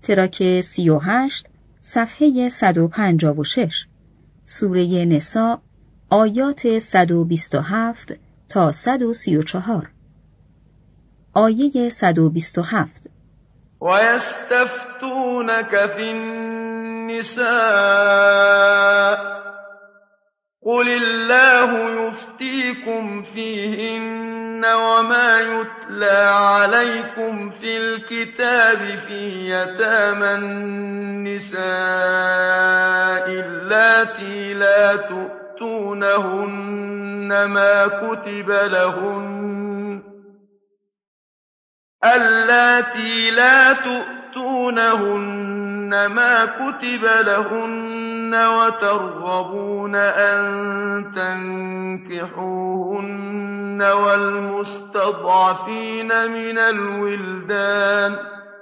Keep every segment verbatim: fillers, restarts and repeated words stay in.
تراک سی و هشت صفحه صد و پنجاه و شش، سوره نساء آیات صد و بیست و هفت تا صد و سی و چهار. آیه صد و بیست و هفت: وَيَسْتَفْتُونَكَ فِي النِّسَاءِ قُلِ اللَّهُ يُفْتِيكُمْ فِيهِنَّ وَمَا يُتْلَى عَلَيْكُمْ فِي الْكِتَابِ فِي يَتَامَى النِّسَاءِ اللَّاتِي لَا تُؤْتُونَهُنَّ ما كُتِبَ لَهُنَّ اللَّاتِي لا تُؤْتُونَهُنَّ ما كُتِبَ لَهُنَّ وَتَرْغَبُونَ أَن تَنكِحُوهُنَّ وَالْمُسْتَضْعَفِينَ مِنَ الْوِلْدَانِ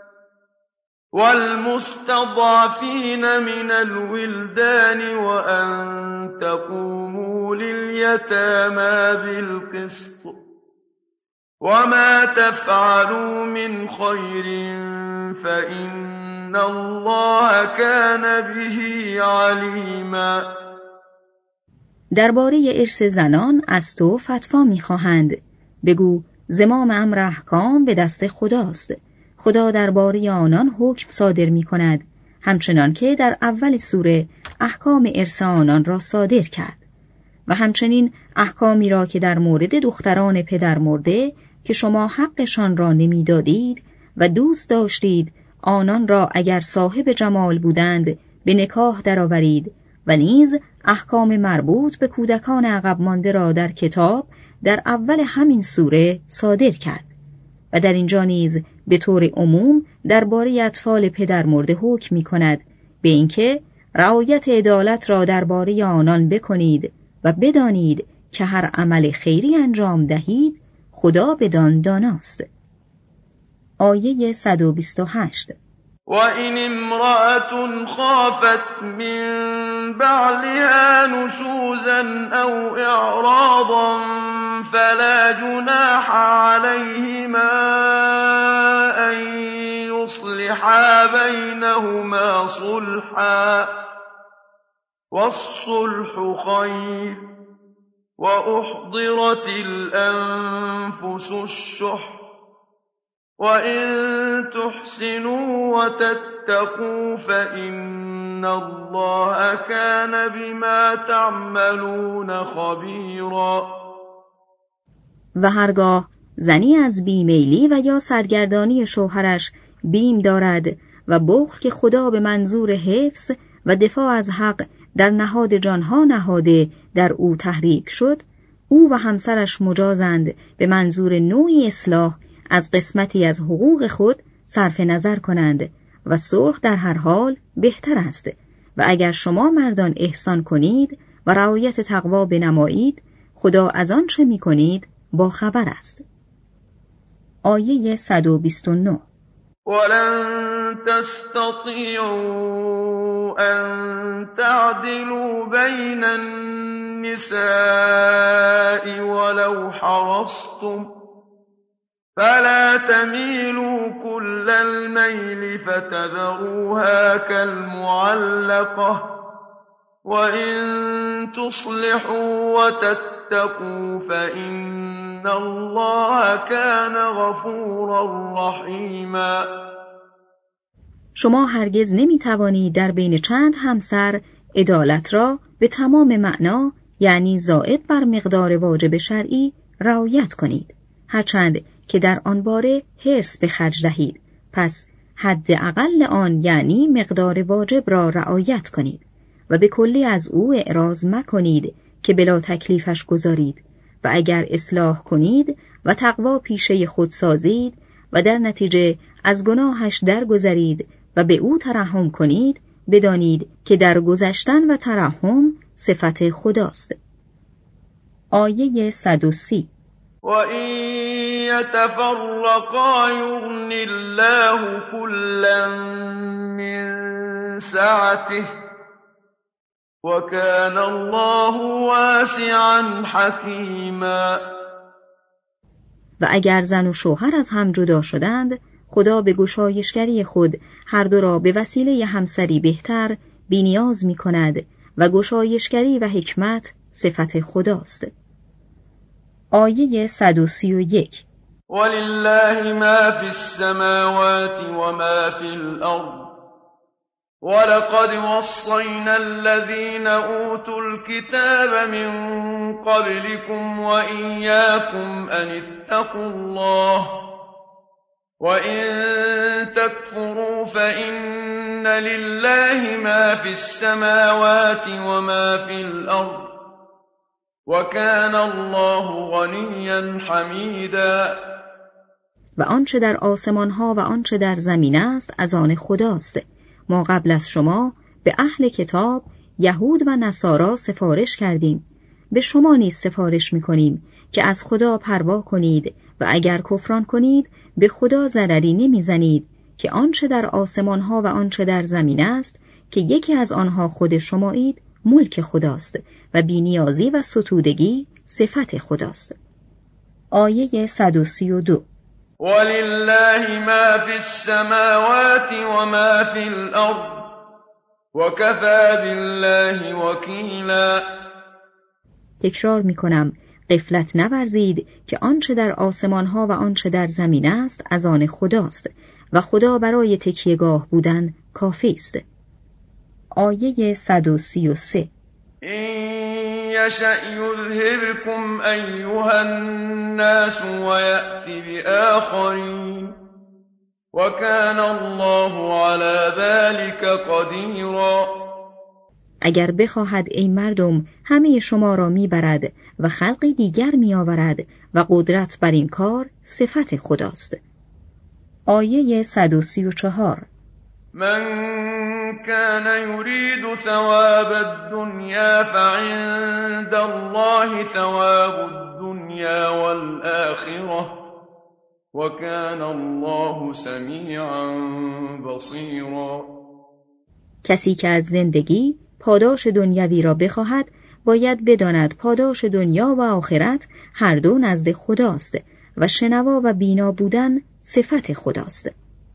وَالْمُسْتَضْعَفِينَ مِنَ الْوِلْدَانِ وَأَن تَقُومُوا لِلْيَتَامَى بِالْقِسْطِ وَمَا تَفْعَلُوا مِنْ خَيْرٍ فَإِنَّ اللَّهَ كَانَ بِهِ عَلِيمًا. درباره ارث زنان از تو فتوا می‌خواهند. بگو زمام امر احکام به دست خداست. خدا درباره آنان حکم صادر می‌کند، همچنان که در اول سوره احکام ارث آنان را صادر کرد و همچنین احکامی را که در مورد دختران پدر مرده که شما حقشان را نمیدادید و دوست داشتید آنان را اگر صاحب جمال بودند به نکاح درآورید، و نیز احکام مربوط به کودکان عقب مانده را در کتاب در اول همین سوره صادر کرد و در اینجا نیز به طور عموم درباره اطفال پدر مرده حکم می کند به اینکه رعایت عدالت را درباره آنان بکنید و بدانید که هر عمل خیری انجام دهید خدا بدان داناست. آیه صد و بیست و هشت: وَإِنِ امْرَأَةٌ خَافَتْ مِنْ بَعْلِهَا نُشُوزًا أَوْ إِعْرَاضًا فَلَا جُنَاحَ عَلَيْهِمَا أَنْ يُصْلِحَا بَيْنَهُمَا صُلْحًا وَالصُّلْحُ خَيْرٌ وَأُحْضِرَتِ الْأَنفُسُ الشُّحَّ وَإِن تُحْسِنُوا وَتَتَّقُوا فَإِنَّ اللَّهَ كَانَ بِمَا تَعْمَلُونَ خَبِيرًا. و هرگاه زنی از بیمیلی و یا سرگردانی شوهرش بیم دارد و بخل که خدا به منظور حفظ و دفاع از حق در نهاد جانها نهاده در او تحریک شد، او و همسرش مجازند به منظور نوعی اصلاح از قسمتی از حقوق خود صرف نظر کنند و صلح در هر حال بهتر است. و اگر شما مردان احسان کنید و رعایت تقوا بنمایید، خدا از آن چه می کنید با خبر است. آیه صد و بیست و نه: وَلَن تَسْتَطِيعُوا أَن تَعْدِلُوا بَيْنَ النِّسَاءِ وَلَوْ حَرَصْتُمْ فَلَا تَمِيلُوا كُلَّ الْمَيْلِ فَتَذَرُوهَا كَالْمُعَلَّقَةِ وَإِن تُصْلِحُوا وَتَتَّقُوا فَإِنَّ اللَّهَ كَانَ غَفُورًا رَّحِيمًا. شما هرگز نمی توانید در بین چند همسر عدالت را به تمام معنا، یعنی زائد بر مقدار واجب شرعی، رعایت کنید، هرچند که در آن باره حرص به خرج دهید. پس حد اقل آن یعنی مقدار واجب را رعایت کنید و به کلی از او اعراض مکنید که بلا تکلیفش گذارید، و اگر اصلاح کنید و تقوا پیشه خود سازید و در نتیجه از گناهش درگذرید و به او ترحم کنید، بدانید که در گذشتن و ترحم صفت خداست. آیه صد و سی: وَإِن يَتَفَرَّقَا يُغْنِ اللَّهُ كُلًّا مِّن سَعَتِهِ وَكَانَ اللَّهُ وَاسِعًا حَكِیمًا. و اگر زن و شوهر از هم جدا شدند، خدا به گشایشگری خود هر دو را به وسیله همسری بهتر بی‌نیاز می کند و گشایشگری و حکمت صفت خداست. آیه صد و سی و یک. ولله ما فی السماوات و ما فی الارض ولقد وصينا الذين أوتوا الكتاب من قبلكم وإياكم أن اتقوا الله وإن تكفروا فإن لله ما في السماوات وما في الأرض وكان الله غنيا حمیدا. و آنچه در آسمان ها و آنچه در زمین است از آن خداست. ما قبل از شما به اهل کتاب یهود و نصارا سفارش کردیم، به شما نیز سفارش می‌کنیم که از خدا پروا کنید و اگر کفران کنید به خدا ضرری نمی‌زنید که آنچه در آسمان ها و آنچه در زمین است که یکی از آنها خود شمایید ملک خداست و بی‌نیازی و ستودگی صفت خداست. آیه صد و سی و دو. ولله ما فی السماوات و ما فی الارض وکفی بالله وکیلا. تکرار می کنم، غفلت نورزید که آنچه در آسمان ها و آنچه در زمین است از آن خداست و خدا برای تکیهگاه بودن کافی است. آیه صد و سی و سه. یشأ یذهبکم ایها الناس و یأتی بآخرین و کان الله علی ذلک قدیرا. اگر بخواهد ای مردم همه شما را میبرد و خلقی دیگر میآورد و قدرت بر این کار صفت خداست. آیه صد و سی و چهار. من كان يريد ثواب الدنيا فعند الله ثواب الدنيا والآخرة وكان الله سميعا بصيرا. کسی که از زندگی پاداش دنیوی را بخواهد باید بداند پاداش دنیا و آخرت هر دو نزد خداست و شنوا و بینا بودن صفت خداست.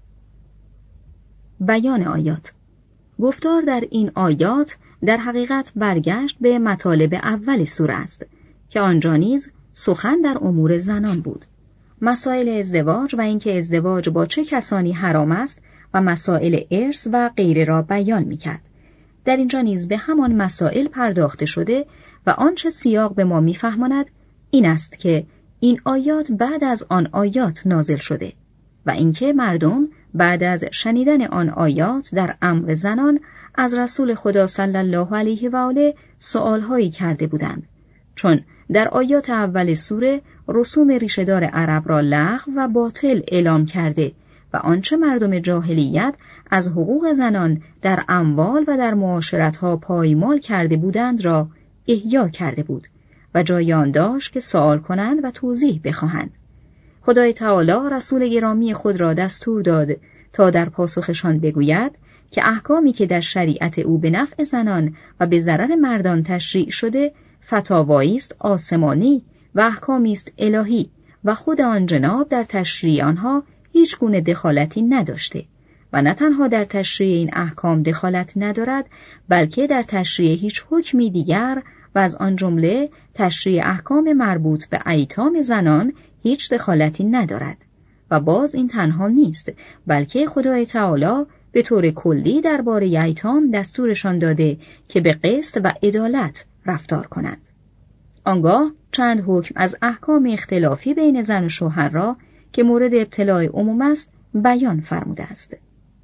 بیان آیات. گفتار در این آیات در حقیقت برگشت به مطالب اول سوره است که آنجا نیز سخن در امور زنان بود، مسائل ازدواج و اینکه ازدواج با چه کسانی حرام است و مسائل ارث و غیره را بیان می‌کرد. در اینجا نیز به همان مسائل پرداخته شده و آنچه سیاق به ما می‌فهماند این است که این آیات بعد از آن آیات نازل شده و اینکه مردم بعد از شنیدن آن آیات در امر زنان از رسول خدا صلی الله علیه و آله سؤالهایی کرده بودند، چون در آیات اول سوره رسوم ریشه‌دار عرب را لغو و باطل اعلام کرده و آنچه مردم جاهلیت از حقوق زنان در اموال و در معاشرتها پایمال کرده بودند را احیا کرده بود و جای آن داشت که سوال کنند و توضیح بخواهند. خدای تعالی رسول گرامی خود را دستور داد تا در پاسخشان بگوید که احکامی که در شریعت او به نفع زنان و به ضرر مردان تشریع شده فتاوایی است آسمانی و احکامی است الهی و خود آن جناب در تشریع آنها هیچ گونه دخالتی نداشته و نه تنها در تشریع این احکام دخالت ندارد بلکه در تشریع هیچ حکمی دیگر و از آن جمله تشریع احکام مربوط به ایتام زنان هیچ دخالتی ندارد. و باز این تنها نیست بلکه خدای تعالی به طور کلی درباره ایتام دستورشان داده که به قسط و عدالت رفتار کنند. آنگاه چند حکم از احکام اختلافی بین زن و شوهر را که مورد ابتلاء عموم است بیان فرموده است.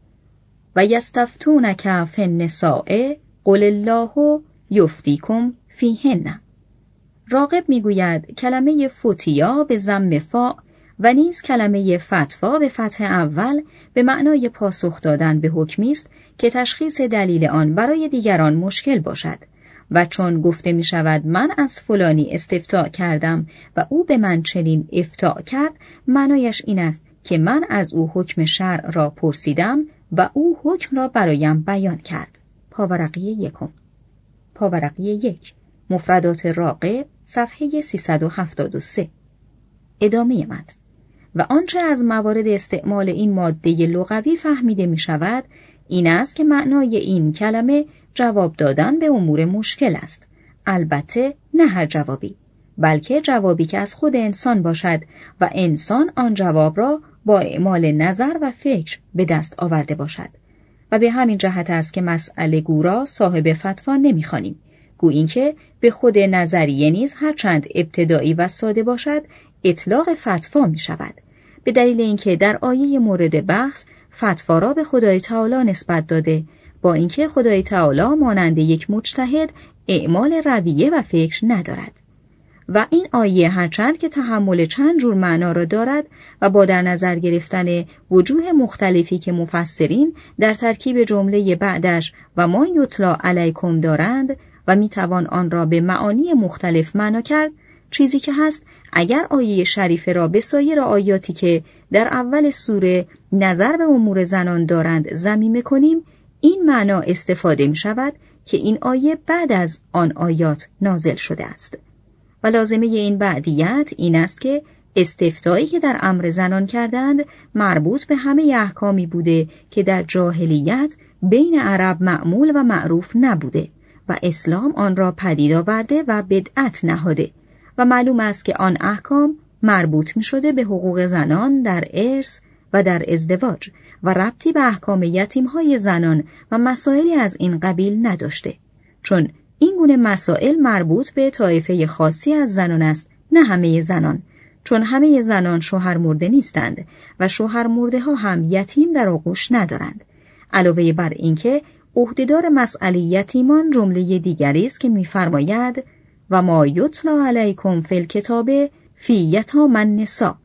و یستفتونک فی النساء قل الله یفتیکم فیهن. راغب میگوید کلمه فتیا به ضم فا و نیز کلمه فتوا به فتح اول به معنای پاسخ دادن به حکمی است که تشخیص دلیل آن برای دیگران مشکل باشد و چون گفته می شود من از فلانی استفتاء کردم و او به من چنین افتاء کرد، معنایش این است که من از او حکم شرع را پرسیدم و او حکم را برایم بیان کرد. پاورقی یکم. پاورقی یک. مفردات راغب صفحه سیصد و هفتاد و سه. ادامه متن. و آنچه از موارد استعمال این ماده لغوی فهمیده می شود این است که معنای این کلمه جواب دادن به امور مشکل است. البته نه هر جوابی، بلکه جوابی که از خود انسان باشد و انسان آن جواب را با اعمال نظر و فکر به دست آورده باشد. و به همین جهت است که مسئله گو را صاحب فتوا نمی‌خوانیم. گو این که به خود نظریه نیز هرچند ابتدایی و ساده باشد اطلاق فتوا می شود، به دلیل اینکه در آیه مورد بحث فتوا را به خدای تعالی نسبت داده، با اینکه خدای تعالی مانند یک مجتهد اعمال رویه و فکر ندارد. و این آیه هرچند که تحمل چند جور معنا را دارد و با در نظر گرفتن وجوه مختلفی که مفسرین در ترکیب جمله بعدش و ما یتلا علیکم دارند و میتوان آن را به معانی مختلف معنا کرد، چیزی که هست اگر آیه شریفه را به سایر آیاتی که در اول سوره نظر به امور زنان دارند ضمیمه کنیم، این معنا استفاده می شود که این آیه بعد از آن آیات نازل شده است. و لازمه این بعدیت این است که استفتایی که در امر زنان کردند مربوط به همه احکامی بوده که در جاهلیت بین عرب معمول و معروف نبوده و اسلام آن را پدید آورده و بدعت نهاده و معلوم است که آن احکام مربوط می شده به حقوق زنان در ارث و در ازدواج و ربطی به احکام یتیم‌های زنان و مسائلی از این قبیل نداشته، چون این گونه مسائل مربوط به طایفه خاصی از زنان است، نه همه زنان، چون همه زنان شوهر مرده نیستند و شوهر مرده ها هم یتیم در آغوش ندارند. علاوه بر اینکه عهدهدار مسئله یتیمان جمله دیگری است که می‌فرماید و ما یتلا علیکم فی الکتاب فی یتامی النساء.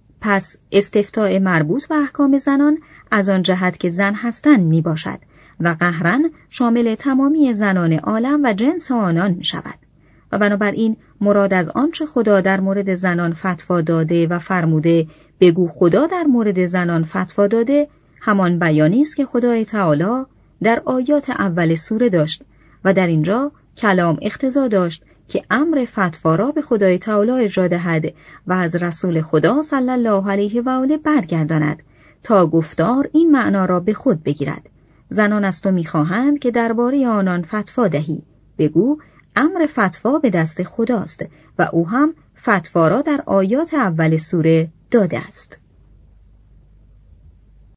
پس استفتاء مربوط به احکام زنان از آن جهت که زن هستند می باشد و قهراً شامل تمامی زنان عالم و جنس آنان می شود و بنابراین مراد از آنچه خدا در مورد زنان فتوا داده و فرموده بگو خدا در مورد زنان فتوا داده همان بیانی است که خدای تعالی در آیات اول سوره داشت و در اینجا کلام اقتضا داشت که امر فتوا را به خدای تعالی ارجاع دهد و از رسول خدا صلی الله علیه و آله برگرداند تا گفتار این معنا را به خود بگیرد. زنان از تو می‌خواهند که درباره آنان فتوا دهی. بگو امر فتوا به دست خداست و او هم فتوا را در آیات اول سوره داده است.